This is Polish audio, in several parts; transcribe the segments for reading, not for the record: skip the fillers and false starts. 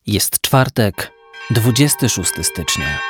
Jest czwartek, 26 stycznia.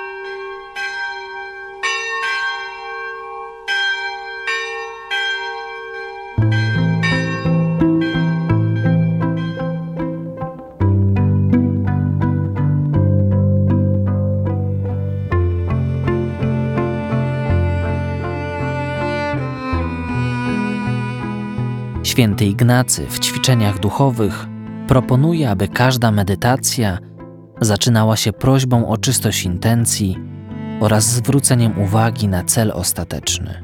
Święty Ignacy w ćwiczeniach duchowych proponuje, aby każda medytacja zaczynała się prośbą o czystość intencji oraz zwróceniem uwagi na cel ostateczny.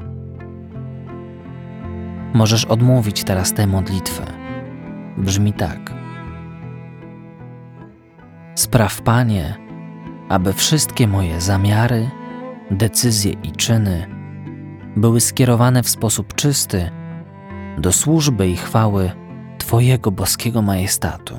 Możesz odmówić teraz tę modlitwę. Brzmi tak. Spraw, Panie, aby wszystkie moje zamiary, decyzje i czyny były skierowane w sposób czysty do służby i chwały Twojego boskiego majestatu.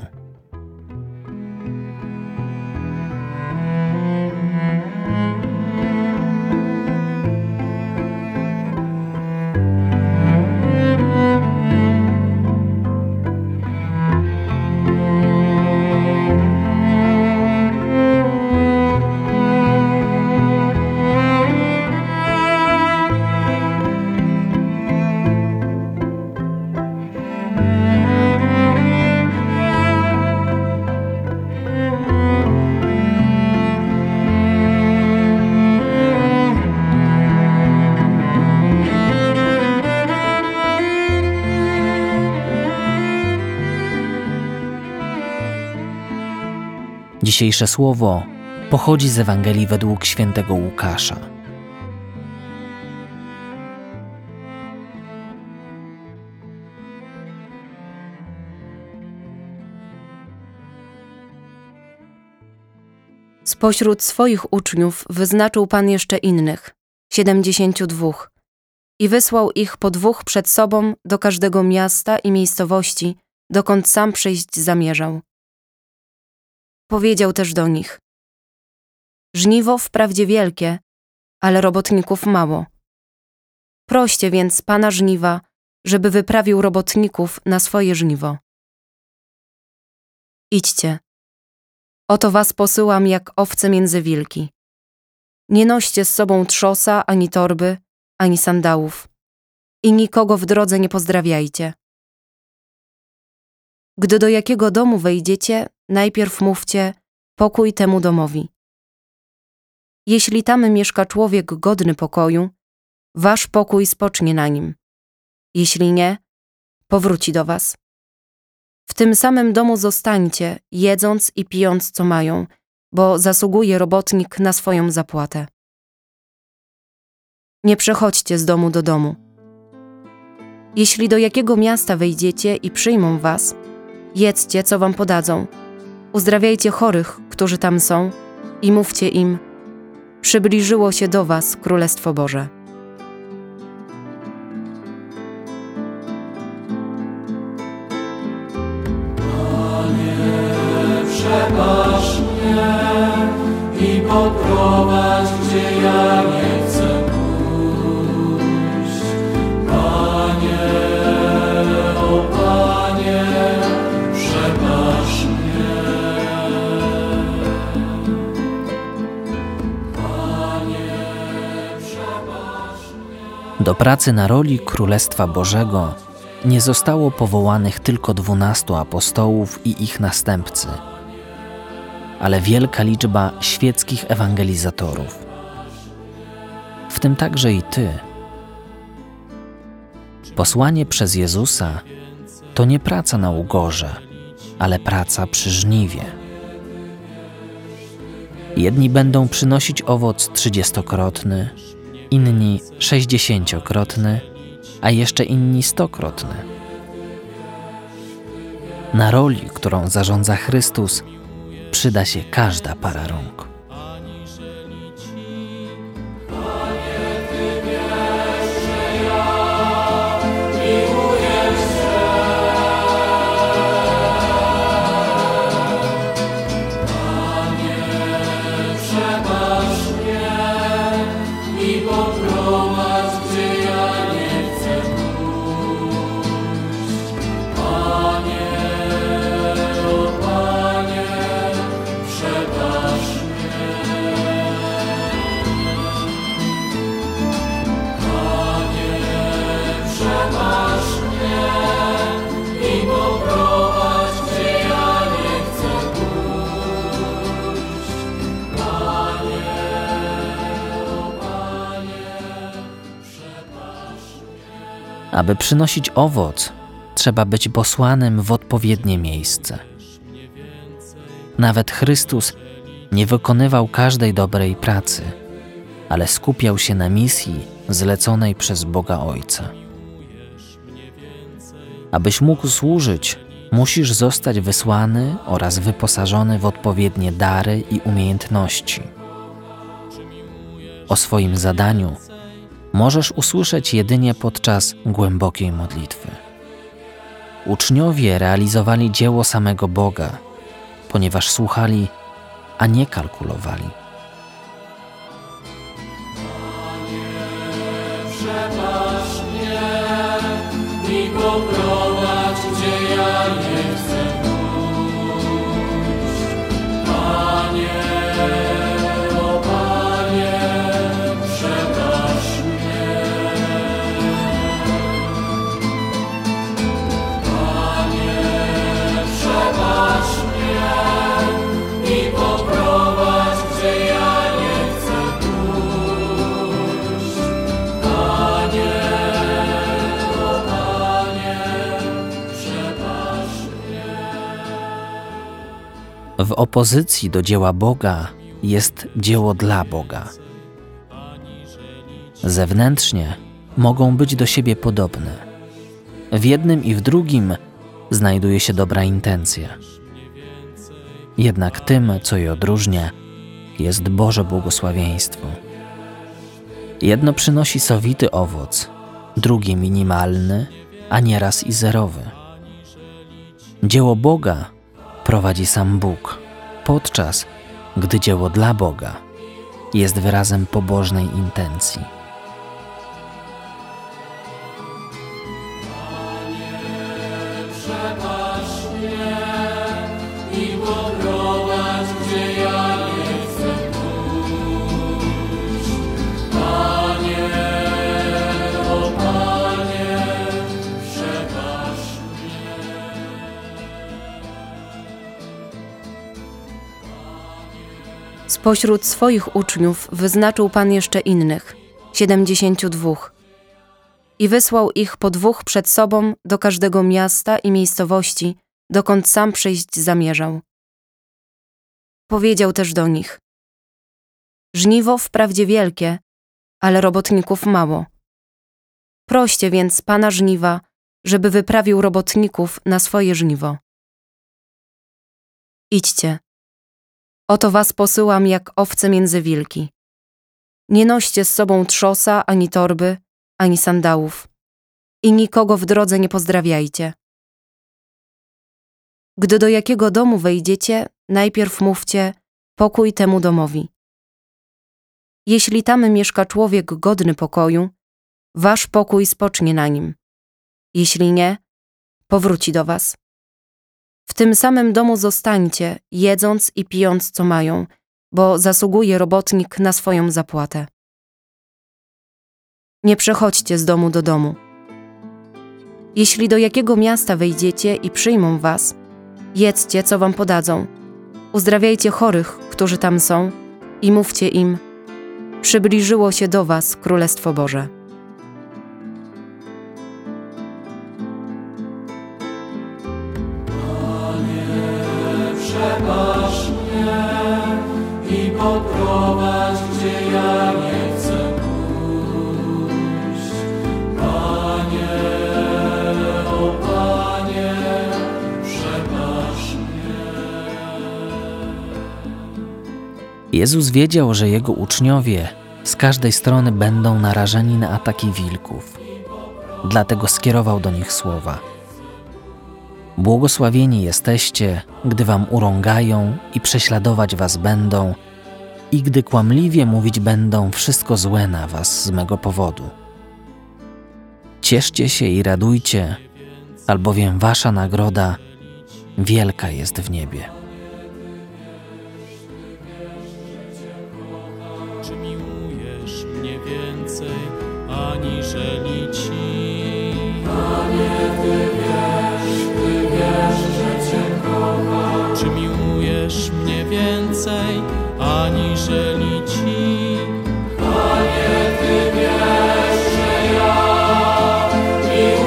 Dzisiejsze słowo pochodzi z Ewangelii według świętego Łukasza. Spośród swoich uczniów wyznaczył Pan jeszcze innych, 72, i wysłał ich po 2 przed sobą do każdego miasta i miejscowości, dokąd sam przyjść zamierzał. Powiedział też do nich: żniwo wprawdzie wielkie, ale robotników mało. Proście więc Pana żniwa, żeby wyprawił robotników na swoje żniwo. Idźcie. Oto was posyłam jak owce między wilki. Nie noście z sobą trzosa, ani torby, ani sandałów. I nikogo w drodze nie pozdrawiajcie. Gdy do jakiego domu wejdziecie, najpierw mówcie: pokój temu domowi. Jeśli tam mieszka człowiek godny pokoju, wasz pokój spocznie na nim. Jeśli nie, powróci do was. W tym samym domu zostańcie, jedząc i pijąc co mają, bo zasługuje robotnik na swoją zapłatę. Nie przechodźcie z domu do domu. Jeśli do jakiego miasta wejdziecie i przyjmą was, jedzcie, co wam podadzą. Uzdrawiajcie chorych, którzy tam są, i mówcie im: przybliżyło się do was Królestwo Boże. Panie, przebacz mnie i poprowadź, gdzie ja nie chcę pójść. Panie, o Panie, przebacz mnie. Panie, przebacz mnie. Do pracy na roli Królestwa Bożego nie zostało powołanych tylko 12 apostołów i ich następcy, ale wielka liczba świeckich ewangelizatorów. W tym także i Ty. Posłanie przez Jezusa to nie praca na ugorze, ale praca przy żniwie. Jedni będą przynosić owoc 30-krotny, inni 60-krotny, a jeszcze inni 100-krotny. Na roli, którą zarządza Chrystus, przyda się każda para rąk. Aby przynosić owoc, trzeba być posłanym w odpowiednie miejsce. Nawet Chrystus nie wykonywał każdej dobrej pracy, ale skupiał się na misji zleconej przez Boga Ojca. Abyś mógł służyć, musisz zostać wysłany oraz wyposażony w odpowiednie dary i umiejętności. O swoim zadaniu możesz usłyszeć jedynie podczas głębokiej modlitwy. Uczniowie realizowali dzieło samego Boga, ponieważ słuchali, a nie kalkulowali. Przebaż mnie i poprowadź, gdzie ja nie chcę pójść. Panie, o Panie, przebaż mnie. Panie, przebaż mnie i poprowadź, gdzie ja nie chcę pójść. Panie, o Panie, przebaż mnie. W opozycji do dzieła Boga jest dzieło dla Boga. Zewnętrznie mogą być do siebie podobne. W jednym i w drugim znajduje się dobra intencja. Jednak tym, co je odróżnia, jest Boże błogosławieństwo. Jedno przynosi sowity owoc, drugie minimalny, a nieraz i zerowy. Dzieło Boga prowadzi sam Bóg, podczas gdy dzieło dla Boga jest wyrazem pobożnej intencji. Przebaż mnie i poprowadź, gdzie ja nie chcę pójść. Panie, o Panie, przebaż mnie. Spośród swoich uczniów wyznaczył Pan jeszcze innych, 72, i wysłał ich po 2 przed sobą do każdego miasta i miejscowości, dokąd sam przyjść zamierzał. Powiedział też do nich: żniwo wprawdzie wielkie, ale robotników mało. Proście więc Pana żniwa, żeby wyprawił robotników na swoje żniwo. Idźcie. Oto was posyłam jak owce między wilki. Nie noście z sobą trzosa, ani torby, ani sandałów. I nikogo w drodze nie pozdrawiajcie. Gdy do jakiego domu wejdziecie, najpierw mówcie: pokój temu domowi. Jeśli tam mieszka człowiek godny pokoju, wasz pokój spocznie na nim. Jeśli nie, powróci do was. W tym samym domu zostańcie, jedząc i pijąc co mają, bo zasługuje robotnik na swoją zapłatę. Nie przechodźcie z domu do domu. Jeśli do jakiego miasta wejdziecie i przyjmą was, jedzcie, co wam podadzą. Uzdrawiajcie chorych, którzy tam są, i mówcie im: przybliżyło się do was Królestwo Boże. Przebaż mnie i poprowadź, gdzie ja nie chcę pójść. Panie, o Panie, przebaż mnie. Jezus wiedział, że Jego uczniowie z każdej strony będą narażeni na ataki wilków. Dlatego skierował do nich słowa: błogosławieni jesteście, gdy wam urągają i prześladować was będą, i gdy kłamliwie mówić będą wszystko złe na was z mego powodu. Cieszcie się i radujcie, albowiem wasza nagroda wielka jest w niebie. Czy miłujesz mnie więcej, aniżeli ci? Panie, Ty wiesz, że Cię kocham. Czy miłujesz mnie więcej, aniżeli ci? Panie, Ty wiesz, że ja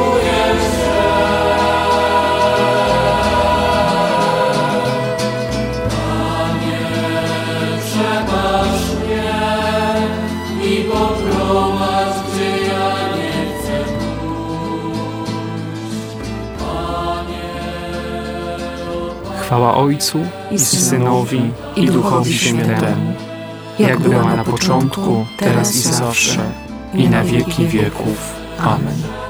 Chwała Ojcu i Synowi i Duchowi Świętemu, jak była na początku, teraz i zawsze, i na wieki wieków. Amen.